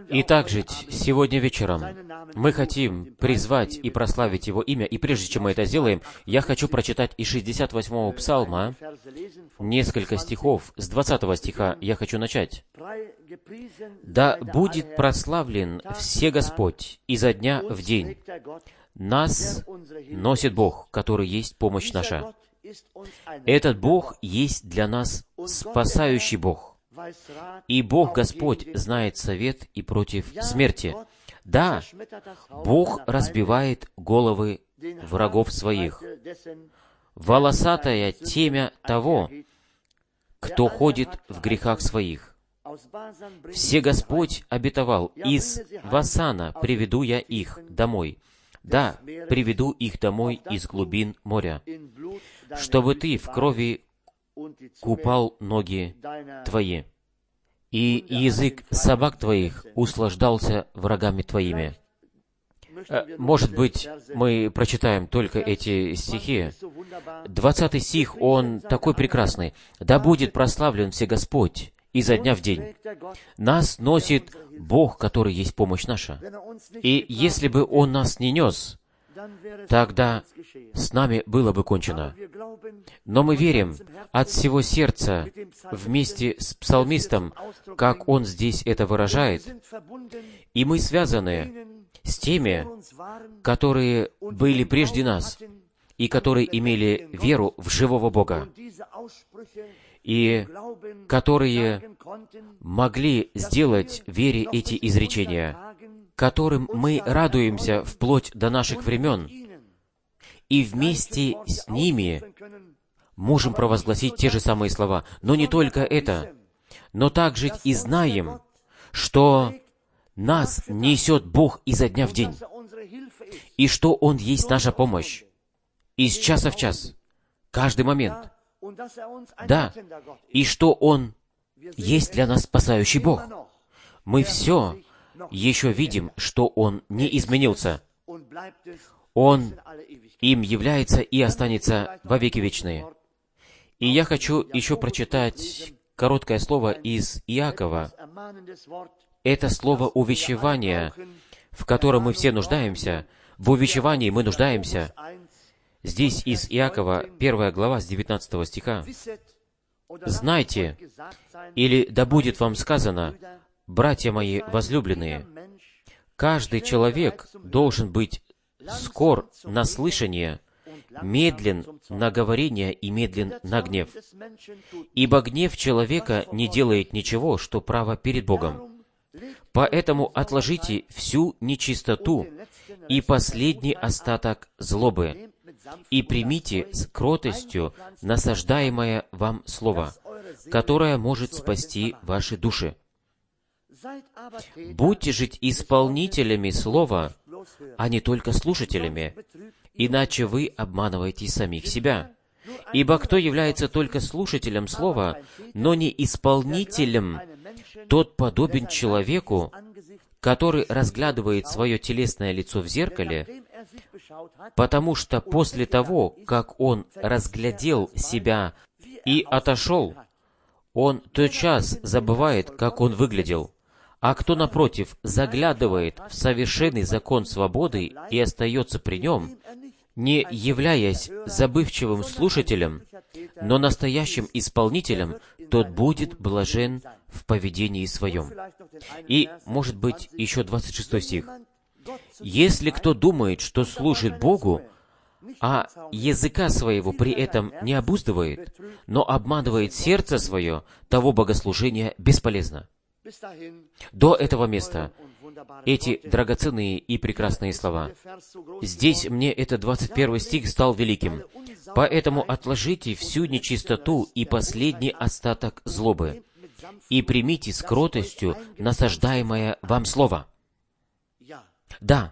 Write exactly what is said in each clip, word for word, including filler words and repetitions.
И также сегодня вечером мы хотим призвать и прославить Его имя, и прежде чем мы это сделаем, я хочу прочитать из шестьдесят восьмого псалма несколько стихов. С двадцатого стиха я хочу начать. «Да будет прославлен все Господь изо дня в день. Нас носит Бог, который есть помощь наша». Этот Бог есть для нас спасающий Бог. И Бог Господь знает совет и против смерти. Да, Бог разбивает головы врагов своих. Волосатая темя того, кто ходит в грехах своих. Все Господь обетовал, из Васана приведу я их домой. Да, приведу их домой из глубин моря, чтобы ты в крови купал ноги твои, и язык собак твоих услаждался врагами твоими». Может быть, мы прочитаем только эти стихи. Двадцатый стих, он такой прекрасный. «Да будет прославлен все Господь изо дня в день. Нас носит Бог, который есть помощь наша. И если бы Он нас не нес, тогда с нами было бы кончено. Но мы верим от всего сердца вместе с псалмистом, как он здесь это выражает, и мы связаны с теми, которые были прежде нас, и которые имели веру в живого Бога, и которые могли сделать вере эти изречения, которым мы радуемся вплоть до наших времен, и вместе с ними можем провозгласить те же самые слова. Но не только это, но также и знаем, что нас несет Бог изо дня в день, и что Он есть наша помощь, из часа в час, каждый момент. Да, и что Он есть для нас спасающий Бог. Мы все еще видим, что Он не изменился. Он им является и останется во веки вечные. И я хочу еще прочитать короткое слово из Иакова. Это слово увещевания, в котором мы все нуждаемся. В увещевании мы нуждаемся. Здесь из Иакова, первая глава, с девятнадцатого стиха. «Знайте, или да будет вам сказано, братья мои возлюбленные, каждый человек должен быть скор на слышание, медлен на говорение и медлен на гнев. Ибо гнев человека не делает ничего, что право перед Богом. Поэтому отложите всю нечистоту и последний остаток злобы, и примите с кротостью насаждаемое вам слово, которое может спасти ваши души. Будьте же исполнителями слова, а не только слушателями, иначе вы обманываете самих себя. Ибо кто является только слушателем слова, но не исполнителем, тот подобен человеку, который разглядывает свое телесное лицо в зеркале, потому что после того, как он разглядел себя и отошел, он тотчас забывает, как он выглядел. А кто, напротив, заглядывает в совершенный закон свободы и остается при нем, не являясь забывчивым слушателем, но настоящим исполнителем, тот будет блажен в поведении своем». И, может быть, еще двадцать шестой стих. «Если кто думает, что служит Богу, а языка своего при этом не обуздывает, но обманывает сердце свое, того богослужения бесполезно». До этого места эти драгоценные и прекрасные слова. Здесь мне этот двадцать первый стих стал великим. «Поэтому отложите всю нечистоту и последний остаток злобы, и примите с кротостью насаждаемое вам слово». Да,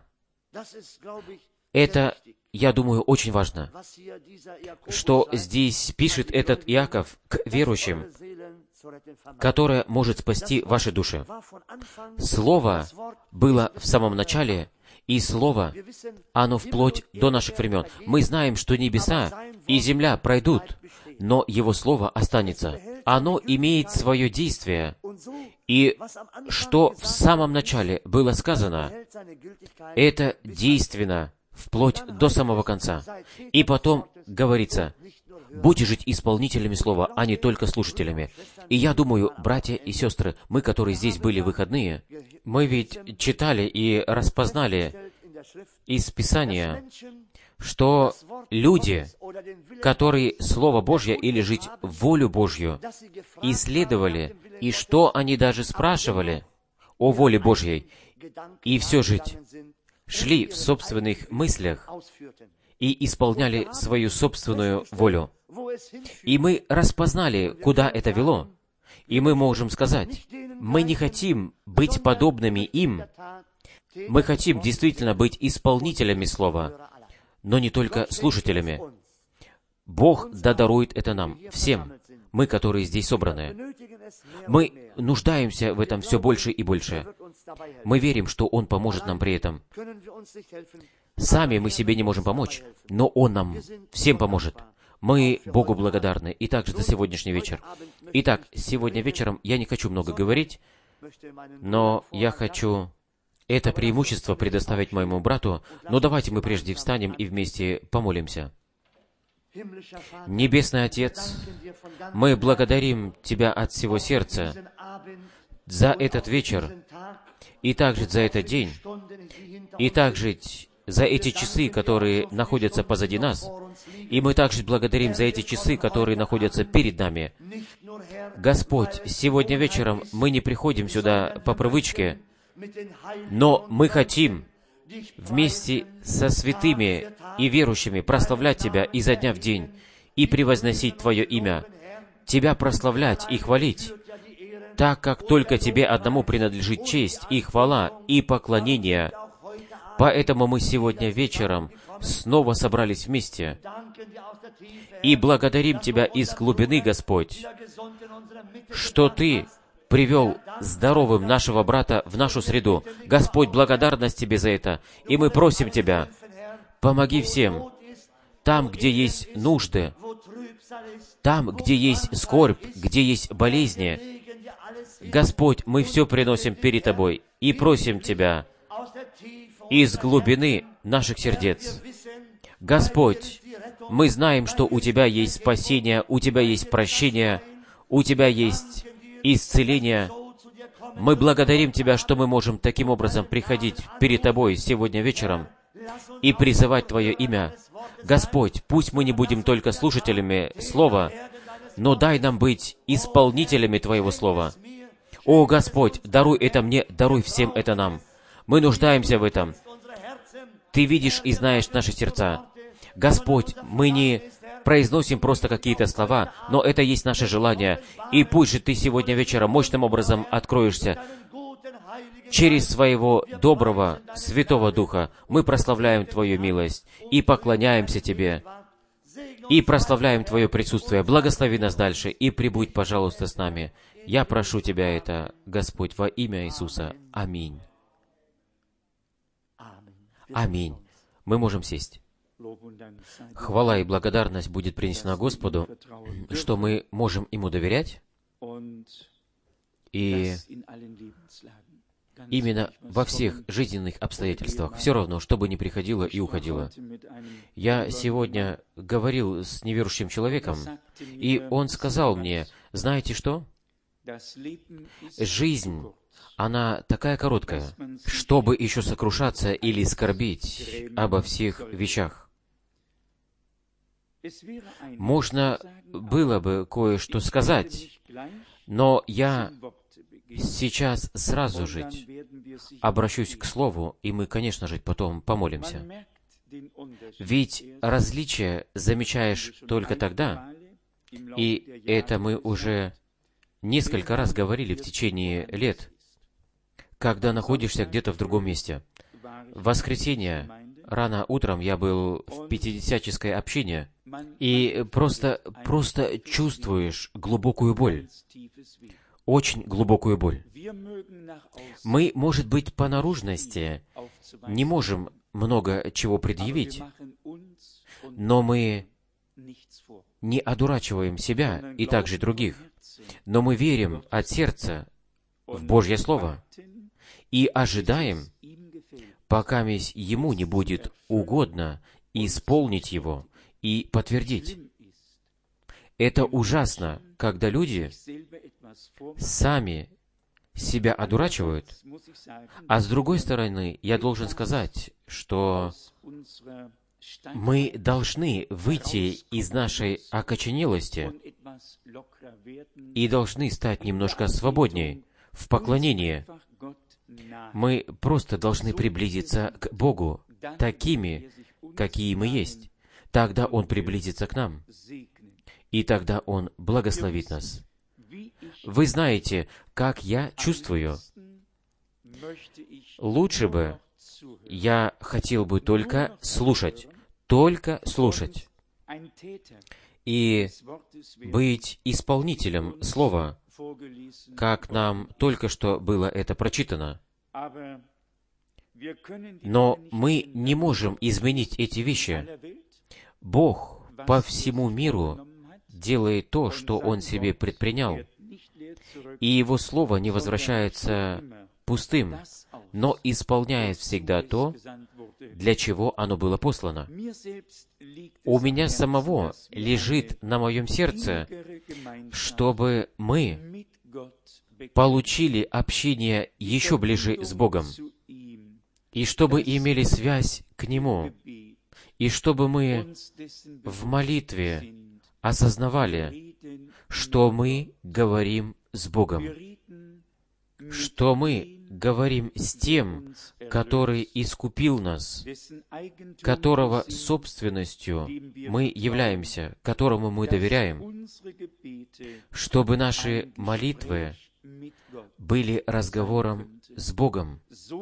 это, я думаю, очень важно, что здесь пишет этот Иаков к верующим, которое может спасти ваши души. Слово было в самом начале, и Слово, оно вплоть до наших времен. Мы знаем, что небеса и земля пройдут, но Его Слово останется. Оно имеет свое действие, И что в самом начале было сказано, это действенно вплоть до самого конца. И потом говорится, будьте жить исполнителями слова, а не только слушателями. И я думаю, братья и сестры, мы, которые здесь были в выходные, мы ведь читали и распознали из Писания, что люди, которые Слово Божье или жить волю Божью исследовали, и что они даже спрашивали о воле Божьей, и все жить, шли в собственных мыслях и исполняли свою собственную волю. И мы распознали, куда это вело, и мы можем сказать, мы не хотим быть подобными им, мы хотим действительно быть исполнителями Слова, но не только слушателями. Бог да дарует это нам, всем, мы, которые здесь собраны. Мы нуждаемся в этом все больше и больше. Мы верим, что Он поможет нам при этом. Сами мы себе не можем помочь, но Он нам всем поможет. Мы Богу благодарны, и также за сегодняшний вечер. Итак, сегодня вечером я не хочу много говорить, но я хочу это преимущество предоставить моему брату, но давайте мы прежде встанем и вместе помолимся. Небесный Отец, мы благодарим Тебя от всего сердца за этот вечер, и также за этот день, и также за эти часы, которые находятся позади нас, и мы также благодарим за эти часы, которые находятся перед нами. Господь, сегодня вечером мы не приходим сюда по привычке, но мы хотим вместе со святыми и верующими прославлять Тебя изо дня в день и превозносить Твое имя, Тебя прославлять и хвалить, так как только Тебе одному принадлежит честь и хвала и поклонение. Поэтому мы сегодня вечером снова собрались вместе и благодарим Тебя из глубины, Господь, что Ты привел здоровым нашего брата в нашу среду. Господь, благодарность Тебе за это. И мы просим Тебя, помоги всем, там, где есть нужды, там, где есть скорбь, где есть болезни. Господь, мы все приносим перед Тобой и просим Тебя из глубины наших сердец. Господь, мы знаем, что у Тебя есть спасение, у Тебя есть прощение, у Тебя есть исцеление. Мы благодарим Тебя, что мы можем таким образом приходить перед Тобой сегодня вечером и призывать Твое имя. Господь, пусть мы не будем только слушателями Слова, но дай нам быть исполнителями Твоего Слова. О, Господь, даруй это мне, даруй всем это нам. Мы нуждаемся в этом. Ты видишь и знаешь наши сердца. Господь, мы не произносим просто какие-то слова, но это есть наше желание. И пусть же Ты сегодня вечером мощным образом откроешься. Через Своего доброго, Святого Духа мы прославляем Твою милость и поклоняемся Тебе, и прославляем Твое присутствие. Благослови нас дальше и прибудь, пожалуйста, с нами. Я прошу Тебя это, Господь, во имя Иисуса. Аминь. Аминь. Мы можем сесть. Хвала и благодарность будет принесена Господу, что мы можем Ему доверять, и именно во всех жизненных обстоятельствах, все равно, что бы ни приходило и уходило. Я сегодня говорил с неверующим человеком, и он сказал мне, знаете что? Жизнь, она такая короткая, чтобы еще сокрушаться или скорбить обо всех вещах. Можно было бы кое-что сказать, но я сейчас сразу же обращусь к Слову, и мы, конечно же, потом помолимся. Ведь различие замечаешь только тогда, и это мы уже несколько раз говорили в течение лет, когда находишься где-то в другом месте. В воскресенье рано утром я был в пятидесятнической общине, и просто, просто чувствуешь глубокую боль, очень глубокую боль. Мы, может быть, по наружности не можем много чего предъявить, но мы не одурачиваем себя и также других, но мы верим от сердца в Божье Слово и ожидаем, пока Ему не будет угодно исполнить его и подтвердить. Это ужасно, когда люди сами себя одурачивают, а с другой стороны, я должен сказать, что мы должны выйти из нашей окоченелости и должны стать немножко свободнее в поклонении. Мы просто должны приблизиться к Богу такими, какие мы есть. Тогда Он приблизится к нам, и тогда Он благословит нас. Вы знаете, как я чувствую. Лучше бы я хотел бы только слушать, только слушать, и быть исполнителем Слова, как нам только что было это прочитано. Но мы не можем изменить эти вещи. Бог по всему миру делает то, что Он себе предпринял, и Его Слово не возвращается пустым, но исполняет всегда то, для чего оно было послано. У меня самого лежит на моем сердце, чтобы мы получили общение еще ближе с Богом, и чтобы имели связь к Нему, и чтобы мы в молитве осознавали, что мы говорим с Богом, что мы говорим с тем, который искупил нас, которого собственностью мы являемся, которому мы доверяем, чтобы наши молитвы были разговором с Богом,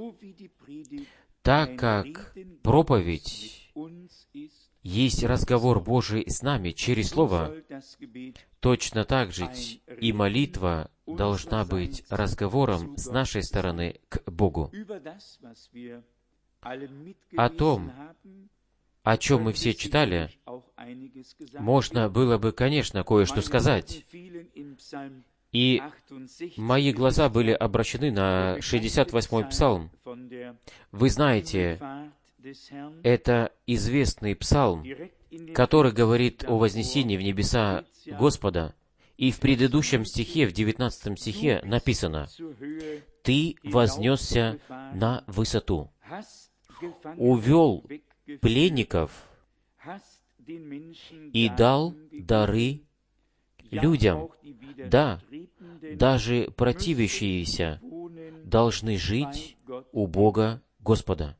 так как проповедь есть разговор Божий с нами через Слово, точно так же и молитва должна быть разговором с нашей стороны к Богу. О том, о чем мы все читали, можно было бы, конечно, кое-что сказать. И мои глаза были обращены на шестьдесят восьмой Псалм. Вы знаете, это известный псалм, который говорит о вознесении в небеса Господа. И в предыдущем стихе, в девятнадцатом стихе написано: «Ты вознесся на высоту, увел пленников и дал дары людям». Да, даже противящиеся должны жить у Бога Господа.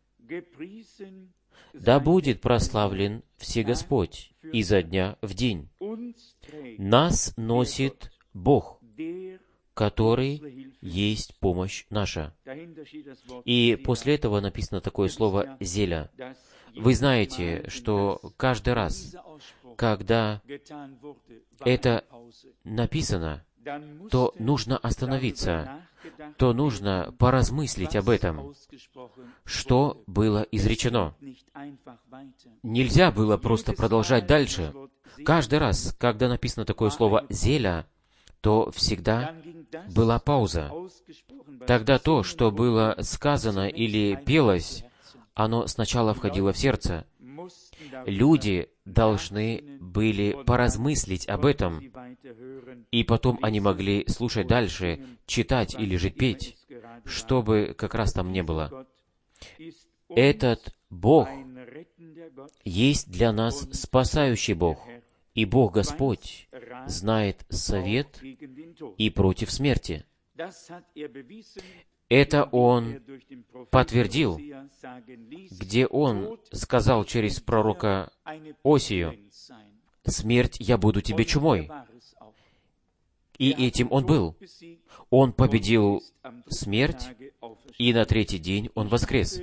Да будет прославлен Всегосподь изо дня в день. Нас носит Бог, который есть помощь наша. И после этого написано такое слово «зеля». Вы знаете, что каждый раз, когда это написано, то нужно остановиться, то нужно поразмыслить об этом, что было изречено. Нельзя было просто продолжать дальше. Каждый раз, когда написано такое слово «зеля», то всегда была пауза. Тогда то, что было сказано или пелось, оно сначала входило в сердце. Люди должны были поразмыслить об этом, и потом они могли слушать дальше, читать или же петь, что бы как раз там не было. Этот Бог есть для нас спасающий Бог, и Бог Господь знает совет и против смерти. Это Он подтвердил, где Он сказал через пророка Осию: «Смерть, я буду тебе чумой». И этим Он был. Он победил смерть, и на третий день Он воскрес.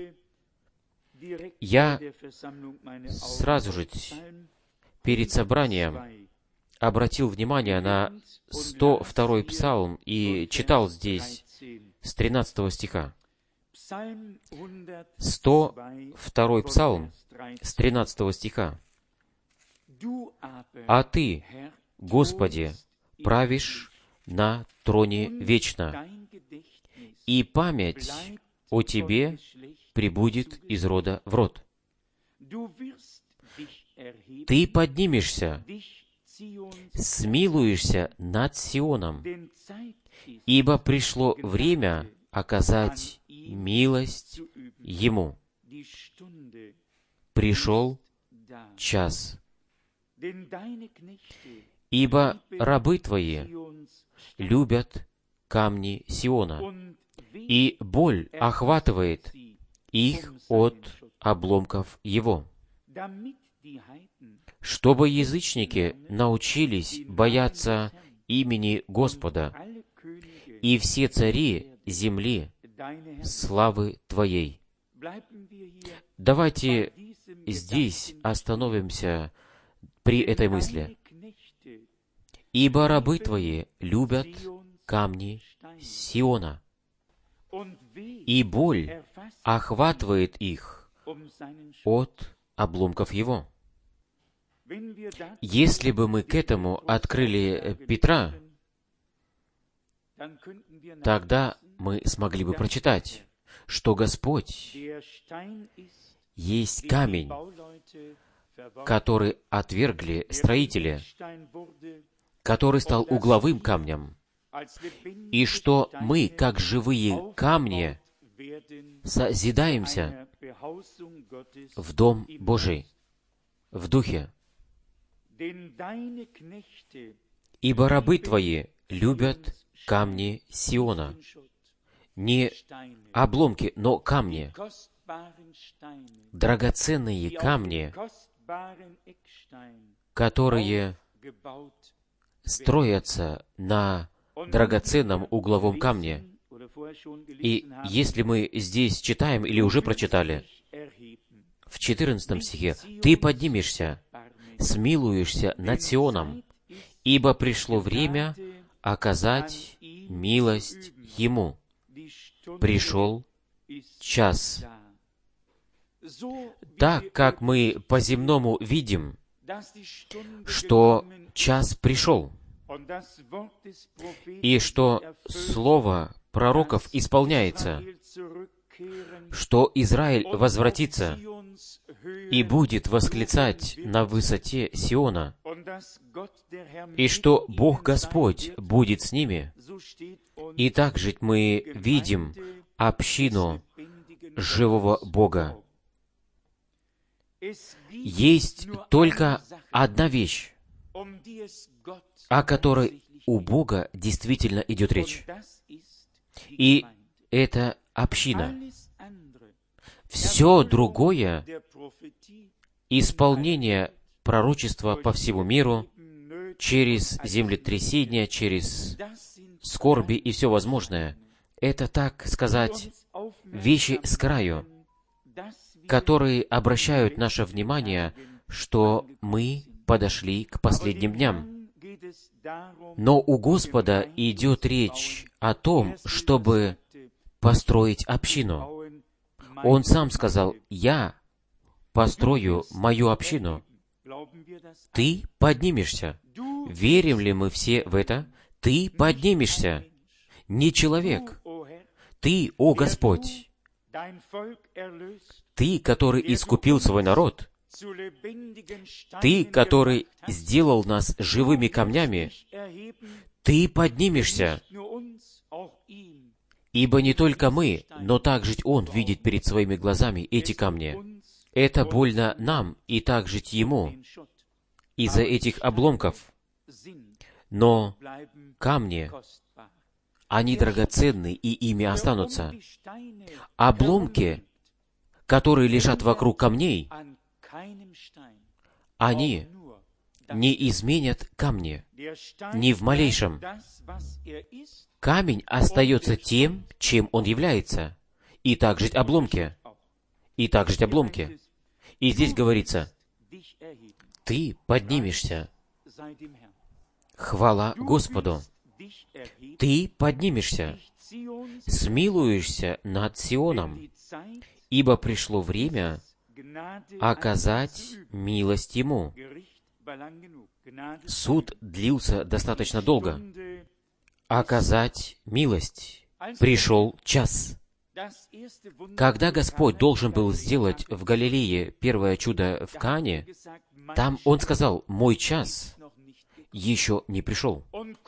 Я сразу же перед собранием обратил внимание на сто второй Псалм и читал здесь с тринадцатого стиха. сто второй Псалм с тринадцатого стиха. «А Ты, Господи, правишь на троне вечно, и память о тебе пребудет из рода в род. Ты поднимешься, смилуешься над Сионом, ибо пришло время оказать милость Ему. Пришел час. Ибо рабы Твои любят камни Сиона, и боль охватывает их от обломков его, чтобы язычники научились бояться имени Господа, и все цари земли славы Твоей. Давайте здесь остановимся при этой мысли. Ибо рабы Твои любят камни Сиона, и боль охватывает их от обломков его. Если бы мы к этому открыли Петра, тогда мы смогли бы прочитать, что Господь есть камень, который отвергли строители, который стал угловым камнем, и что мы, как живые камни, созидаемся в Дом Божий, в Духе. Ибо рабы Твои любят камни Сиона, не обломки, но камни, драгоценные камни, которые строятся на драгоценном угловом камне. И если мы здесь читаем или уже прочитали, в четырнадцатом стихе, «Ты поднимешься, смилуешься над Сионом, ибо пришло время оказать милость Ему. Пришел час». Так как мы по-земному видим, что час пришел, и что слово пророков исполняется, что Израиль возвратится и будет восклицать на высоте Сиона, и что Бог Господь будет с ними, и также мы видим общину живого Бога. Есть только одна вещь, о которой у Бога действительно идет речь. И это община. Все другое, исполнение пророчества по всему миру, через землетрясения, через скорби и все возможное, это, так сказать, вещи с краю, которые обращают наше внимание, что мы подошли к последним дням. Но у Господа идет речь о том, чтобы построить общину. Он сам сказал: «Я построю мою общину». Ты поднимешься. Верим ли мы все в это? Ты поднимешься. Не человек. Ты, о Господь. Ты, который искупил свой народ. Ты, который сделал нас живыми камнями. Ты поднимешься. Ибо не только мы, но также Он видит перед своими глазами эти камни. Это больно нам и также Ему из-за этих обломков. Но камни, они драгоценны, и ими останутся. Обломки, которые лежат вокруг камней, они не изменят камни, ни в малейшем. Камень остается тем, чем он является. И также обломки. И также обломки. И здесь говорится: ты поднимешься. Хвала Господу. Ты поднимешься, смилуешься над Сионом, ибо пришло время оказать милость Ему. Суд длился достаточно долго. оказать милость. Пришел час. Когда Господь должен был сделать в Галилее первое чудо в Каане, там Он сказал: «Мой час еще не пришел».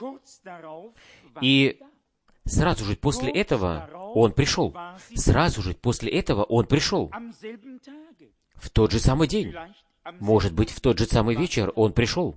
И сразу же после этого Он пришел. Сразу же после этого Он пришел. В тот же самый день. Может быть, в тот же самый вечер Он пришел.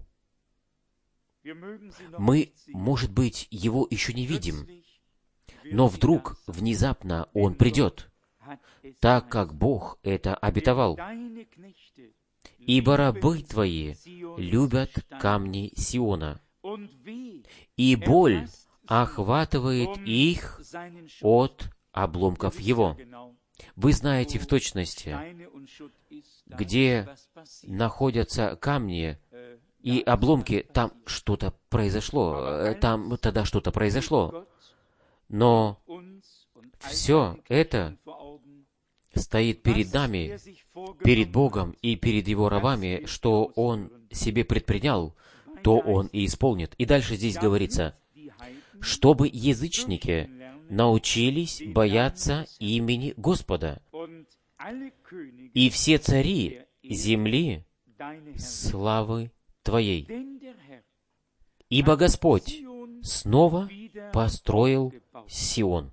Мы, может быть, Его еще не видим, но вдруг, внезапно Он придет, так как Бог это обетовал. «Ибо рабы Твои любят камни Сиона, и боль охватывает их от обломков его». Вы знаете в точности, где находятся камни и обломки, там что-то произошло, там тогда что-то произошло. Но все это стоит перед нами, перед Богом и перед Его рабами, что Он себе предпринял, то Он и исполнит. И дальше здесь говорится: «Чтобы язычники научились бояться имени Господа, и все цари земли славы Твоей. Ибо Господь снова построил Сион».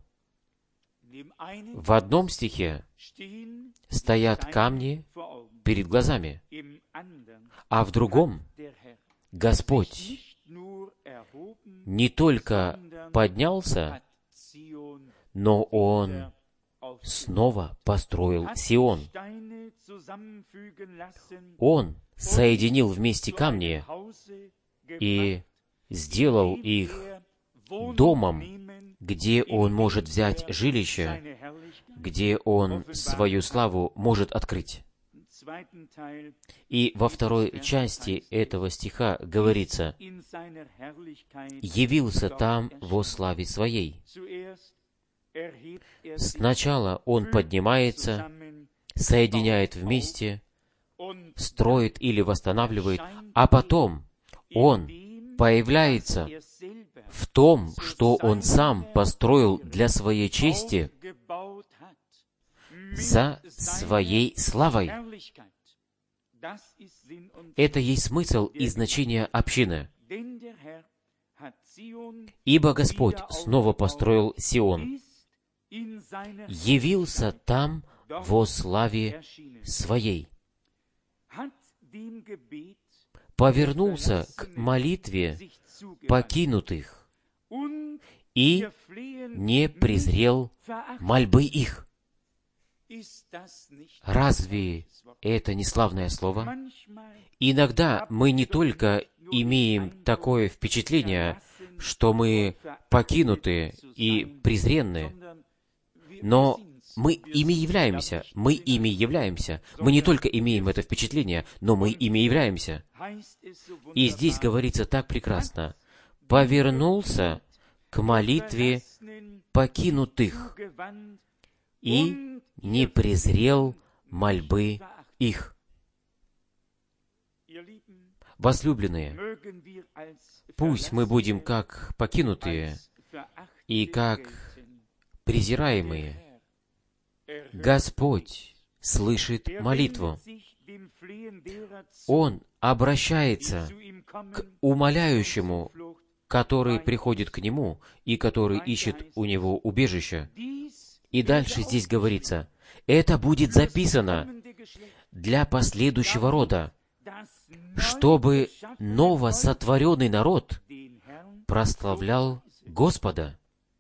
В одном стихе стоят камни перед глазами, а в другом Господь не только поднялся, но Он снова построил Сион. Он соединил вместе камни и сделал их домом, где Он может взять жилище, где Он свою славу может открыть. И во второй части этого стиха говорится: «Явился там во славе Своей». Сначала Он поднимается, соединяет вместе, строит или восстанавливает, а потом Он появляется в том, что Он сам построил для Своей чести, за Своей славой. Это есть смысл и значение общины. «Ибо Господь снова построил Сион, явился там во славе Своей, повернулся к молитве покинутых и не презрел мольбы их». Разве это не славное слово? Иногда мы не только имеем такое впечатление, что мы покинуты и презренны, но мы ими являемся, мы ими являемся. Мы не только имеем это впечатление, но мы ими являемся. И здесь говорится так прекрасно: «Повернулся к молитве покинутых и не презрел мольбы их». Возлюбленные, пусть мы будем как покинутые и как презираемые. Господь слышит молитву. Он обращается к умоляющему, который приходит к Нему и который ищет у Него убежища. И дальше здесь говорится: это будет записано для последующего рода, чтобы новосотворенный народ прославлял Господа.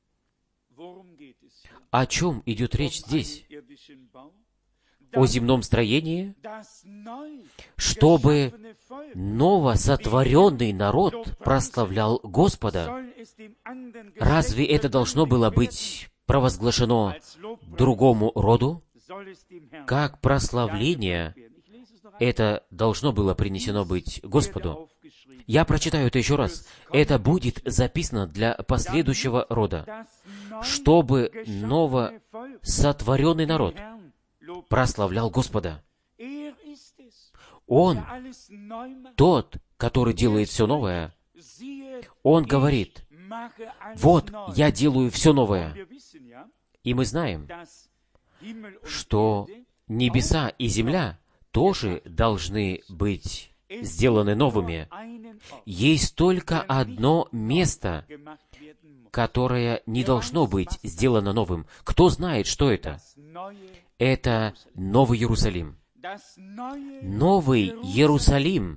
О чем идет речь здесь? О земном строении? Чтобы новосотворенный народ прославлял Господа. Разве это должно было быть провозглашено другому роду? Как прославление это должно было принесено быть Господу. Я прочитаю это еще раз. Это будет записано для последующего рода, чтобы новосотворенный народ прославлял Господа. Он тот, который делает все новое. Он говорит: Вот, я делаю все новое. И мы знаем, что небеса и земля тоже должны быть сделаны новыми. Есть только одно место, которое не должно быть сделано новым. Кто знает, что это? Это Новый Иерусалим. Новый Иерусалим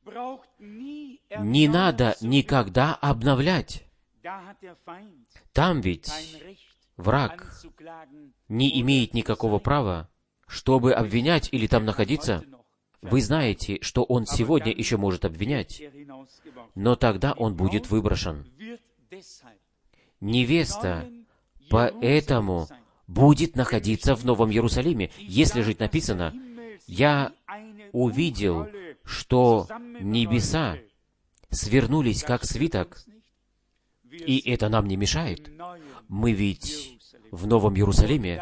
не надо никогда обновлять. Там ведь враг не имеет никакого права, чтобы обвинять или там находиться. Вы знаете, что он сегодня еще может обвинять, но тогда он будет выброшен. Невеста поэтому будет находиться в Новом Иерусалиме. Если же написано, «Я увидел, что небеса свернулись, как свиток», и это нам не мешает. Мы ведь в Новом Иерусалиме,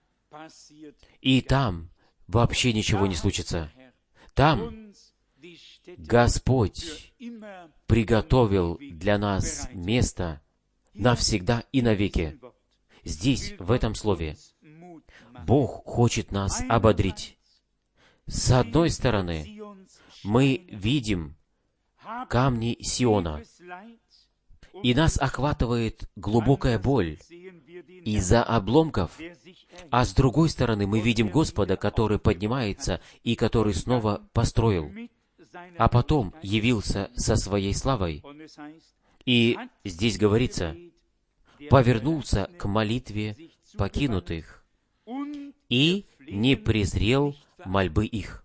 и там вообще ничего не случится. Там Господь приготовил для нас место навсегда и навеки. Здесь, в этом слове, Бог хочет нас ободрить. С одной стороны, мы видим камни Сиона, и нас охватывает глубокая боль из-за обломков, а с другой стороны мы видим Господа, который поднимается и который снова построил, а потом явился со своей славой. И здесь говорится, повернулся к молитве покинутых и не презрел мольбы их.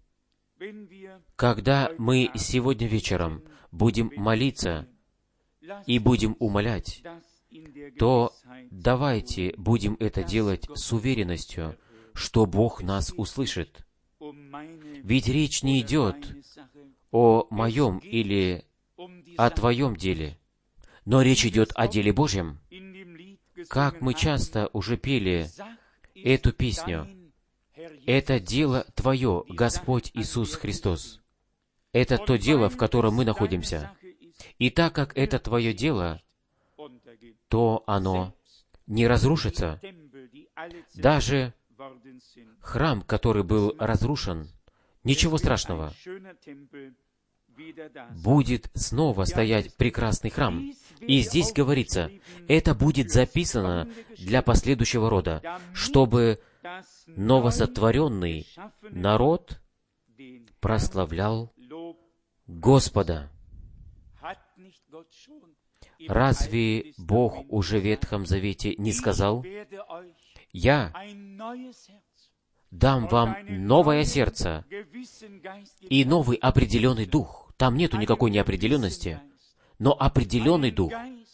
Когда мы сегодня вечером будем молиться и будем умолять, то давайте будем это делать с уверенностью, что Бог нас услышит. Ведь речь не идет о моем или о твоем деле, но речь идет о деле Божьем. Как мы часто уже пели эту песню, «Это дело Твое, Господь Иисус Христос». Это то дело, в котором мы находимся. И так как это Твое дело, то оно не разрушится. Даже храм, который был разрушен, ничего страшного. Будет снова стоять прекрасный храм. И здесь говорится, это будет записано для последующего рода, чтобы новосотворенный народ прославлял Господа. Разве Бог уже в Ветхом Завете не сказал, «Я дам вам новое сердце и новый определенный дух». Там нету никакой неопределенности, но определенный дух.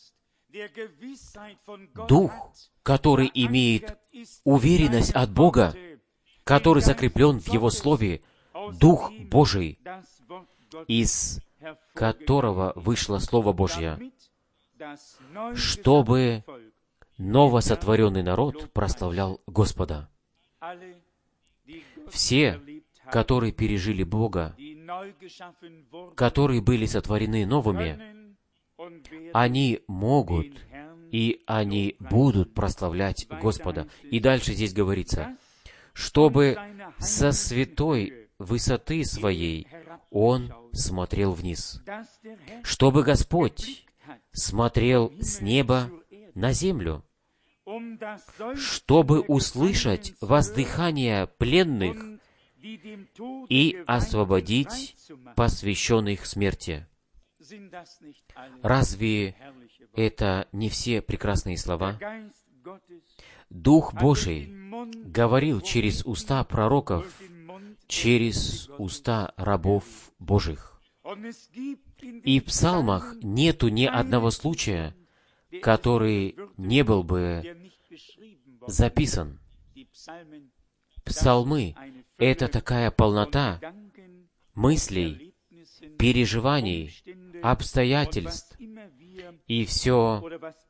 Дух, который имеет уверенность от Бога, который закреплен в Его Слове, Дух Божий, из которого вышло Слово Божье, чтобы новосотворенный народ прославлял Господа. Все, которые пережили Бога, которые были сотворены новыми, они могут и они будут прославлять Господа. И дальше здесь говорится, чтобы со святой высоты своей Он смотрел вниз, чтобы Господь смотрел с неба на землю, чтобы услышать воздыхание пленных и освободить посвященных смерти. Разве это не все прекрасные слова? Дух Божий говорил через уста пророков, через уста рабов Божьих. И в псалмах нету ни одного случая, который не был бы записан. Псалмы — это такая полнота мыслей, переживаний, обстоятельств, и все,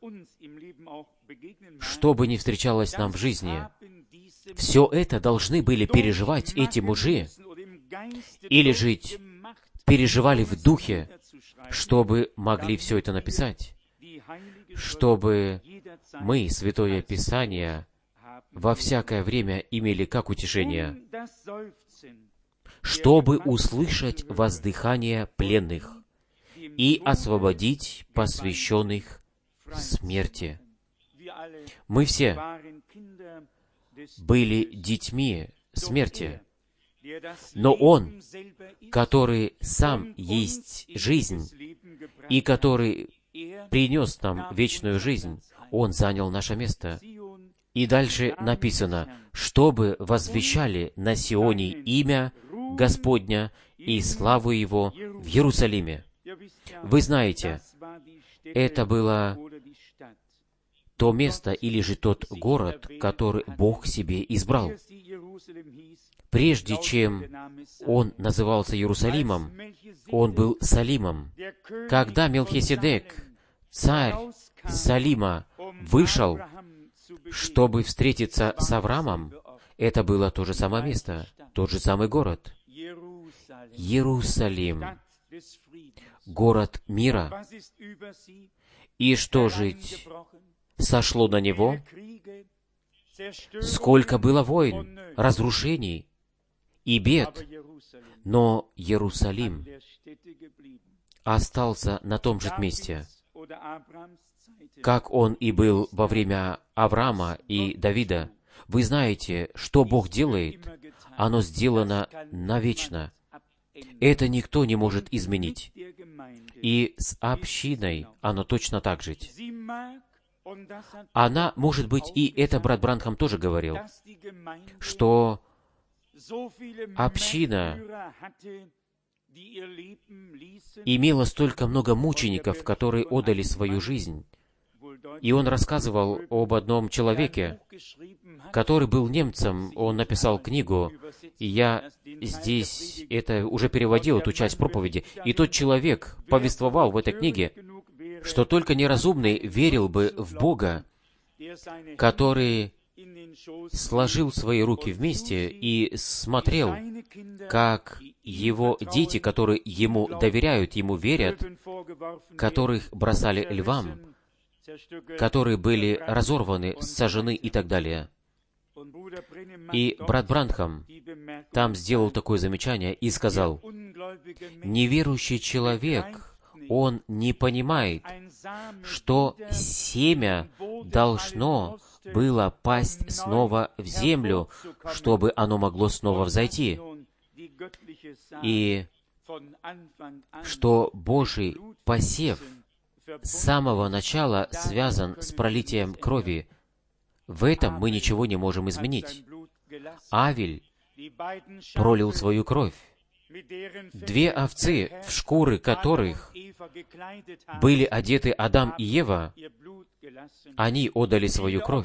что бы ни встречалось нам в жизни, все это должны были переживать эти мужи, или жить, переживали в духе, чтобы могли все это написать. чтобы мы, Святое Писание, во всякое время имели как утешение, чтобы услышать воздыхание пленных и освободить посвященных смерти. Мы все были детьми смерти, но Он, который сам есть жизнь и который принес нам вечную жизнь, Он занял наше место. И дальше написано, чтобы возвещали на Сионе имя Господня и славу Его в Иерусалиме. Вы знаете, это было то место или же тот город, который Бог себе избрал. Прежде чем он назывался Иерусалимом, он был Салимом. Когда Мелхиседек, царь Салима, вышел, чтобы встретиться с Авраамом, это было то же самое место, тот же самый город. Иерусалим, город мира. И что же сошло на него? Сколько было войн, разрушений и бед, но Иерусалим остался на том же месте, как он и был во время Авраама и Давида. Вы знаете, что Бог делает, оно сделано навечно. Это никто не может изменить. И с общиной оно точно так же. Она, может быть, и это брат Бранхам тоже говорил, что община имела столько много мучеников, которые отдали свою жизнь. И он рассказывал об одном человеке, который был немцем, он написал книгу, и я здесь это уже переводил, эту часть проповеди. И тот человек повествовал в этой книге, что только неразумный верил бы в Бога, который сложил свои руки вместе и смотрел, как его дети, которые ему доверяют, ему верят, которых бросали львам, которые были разорваны, сожжены и так далее. И брат Бранхам там сделал такое замечание и сказал, неверующий человек, он не понимает, что семя должно было пасть снова в землю, чтобы оно могло снова взойти. И что Божий посев с самого начала связан с пролитием крови. В этом мы ничего не можем изменить. Авель пролил свою кровь. Две овцы, в шкуры которых были одеты Адам и Ева, они отдали свою кровь.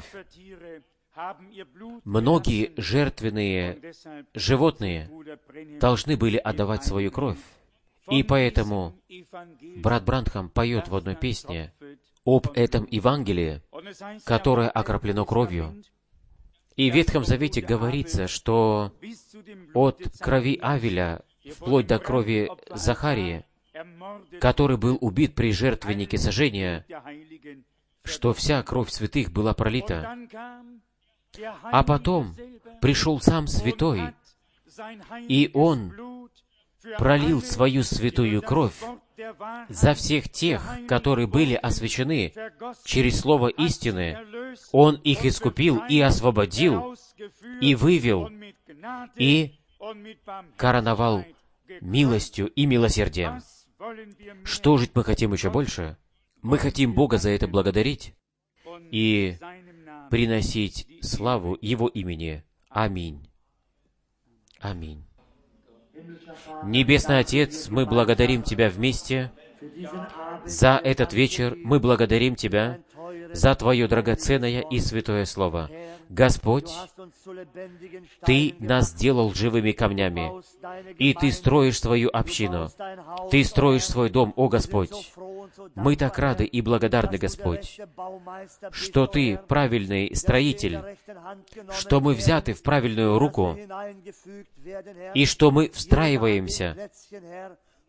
Многие жертвенные животные должны были отдавать свою кровь. И поэтому брат Бранхам поет в одной песне об этом Евангелии, которое окроплено кровью. И в Ветхом Завете говорится, что от крови Авеля вплоть до крови Захарии, который был убит при жертвеннике сожжения, что вся кровь святых была пролита. А потом пришел сам Святой, и Он пролил свою святую кровь за всех тех, которые были освящены через слово истины. Он их искупил и освободил, и вывел, и короновал милостью и милосердием. Что же мы хотим еще больше? Мы хотим Бога за это благодарить и приносить славу Его имени. Аминь. Аминь. Небесный Отец, мы благодарим Тебя вместе за этот вечер. Мы благодарим Тебя за Твое драгоценное и святое Слово. Господь, Ты нас сделал живыми камнями, и Ты строишь свою общину. Ты строишь свой дом, о Господь. Мы так рады и благодарны, Господь, что Ты правильный строитель, что мы взяты в правильную руку, и что мы встраиваемся,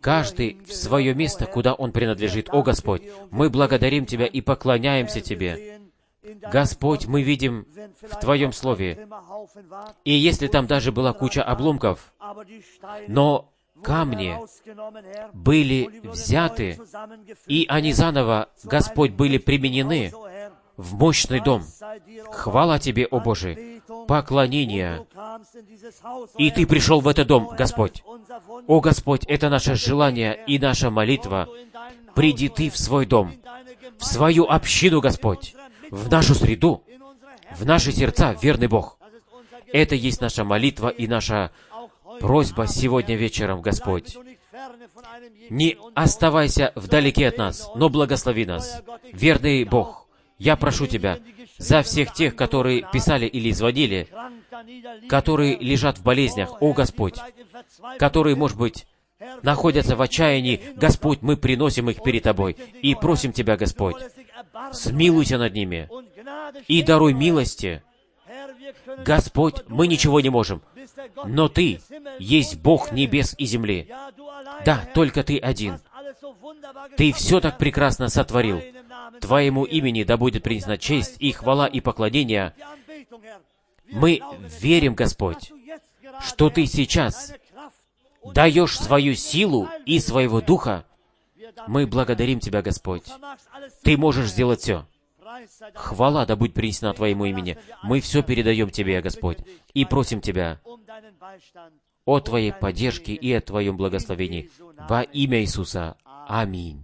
каждый в свое место, куда он принадлежит. О Господь, мы благодарим Тебя и поклоняемся Тебе. Господь, мы видим в Твоем Слове, и если там даже была куча обломков, но камни были взяты, и они заново, Господь, были применены в мощный дом. Хвала Тебе, о Боже, поклонение. И Ты пришел в этот дом, Господь. О Господь, это наше желание и наша молитва. Приди Ты в свой дом, в свою общину, Господь, в нашу среду, в наши сердца, верный Бог. Это есть наша молитва и наша просьба сегодня вечером, Господь. Не оставайся вдалеке от нас, но благослови нас. Верный Бог, я прошу Тебя за всех тех, которые писали или звонили, которые лежат в болезнях, о Господь, которые, может быть, находятся в отчаянии, Господь, мы приносим их перед Тобой и просим Тебя, Господь, смилуйся над ними и даруй милости. Господь, мы ничего не можем, но Ты есть Бог небес и земли. Да, только Ты один. Ты все так прекрасно сотворил. Твоему имени да будет принесена честь и хвала и поклонение. Мы верим, Господь, что Ты сейчас даешь свою силу и своего Духа. Мы благодарим Тебя, Господь. Ты можешь сделать все. Хвала да будет принесена Твоему имени. Мы все передаем Тебе, Господь, и просим Тебя о Твоей поддержке и о Твоем благословении. Во имя Иисуса. Аминь.